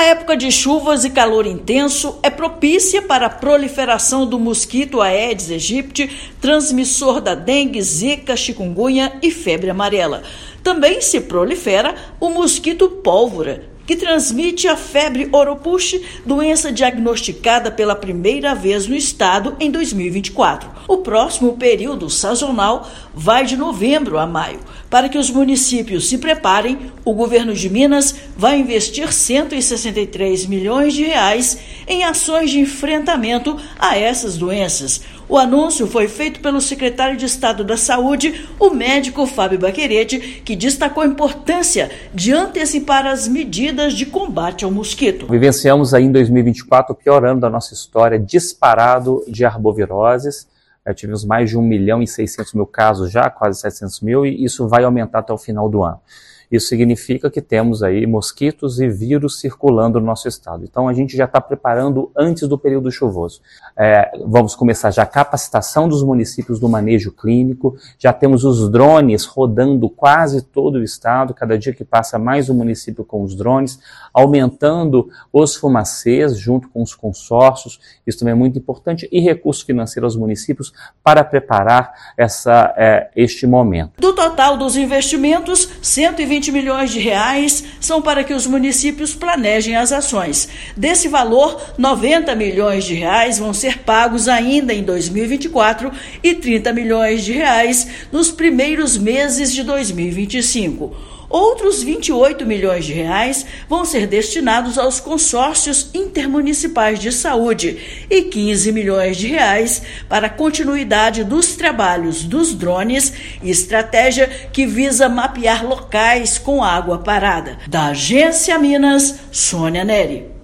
época de chuvas e calor intenso é propícia para a proliferação do mosquito Aedes aegypti, transmissor da dengue, zika, chikungunya e febre amarela. Também se prolifera o mosquito pólvora, que transmite a febre oropouche, doença diagnosticada pela primeira vez no estado em 2024. O próximo período sazonal vai de novembro a maio. Para que os municípios se preparem, o governo de Minas vai investir R$ 163 milhões em ações de enfrentamento a essas doenças. O anúncio foi feito pelo secretário de Estado da Saúde, o médico Fábio Baccherete, que destacou a importância de antecipar as medidas de combate ao mosquito. Vivenciamos aí em 2024 o pior ano da nossa história, disparado de arboviroses. Tivemos mais de 1.600.000 casos já, quase 700.000, e isso vai aumentar até o final do ano. Isso significa que temos aí mosquitos e vírus circulando no nosso estado. Então a gente já está preparando antes do período chuvoso. Vamos começar já a capacitação dos municípios do manejo clínico, já temos os drones rodando quase todo o estado, cada dia que passa mais um município com os drones, aumentando os fumacês junto com os consórcios, isso também é muito importante, e recurso financeiro aos municípios para preparar este momento. Do total dos investimentos, R$ 120 milhões são para que os municípios planejem as ações. Desse valor, R$ 90 milhões vão ser pagos ainda em 2024 e R$ 30 milhões nos primeiros meses de 2025. Outros R$ 28 milhões vão ser destinados aos consórcios intermunicipais de saúde e R$ 15 milhões para a continuidade dos trabalhos dos drones e estratégia que visa mapear locais com água parada. Da Agência Minas, Sônia Neri.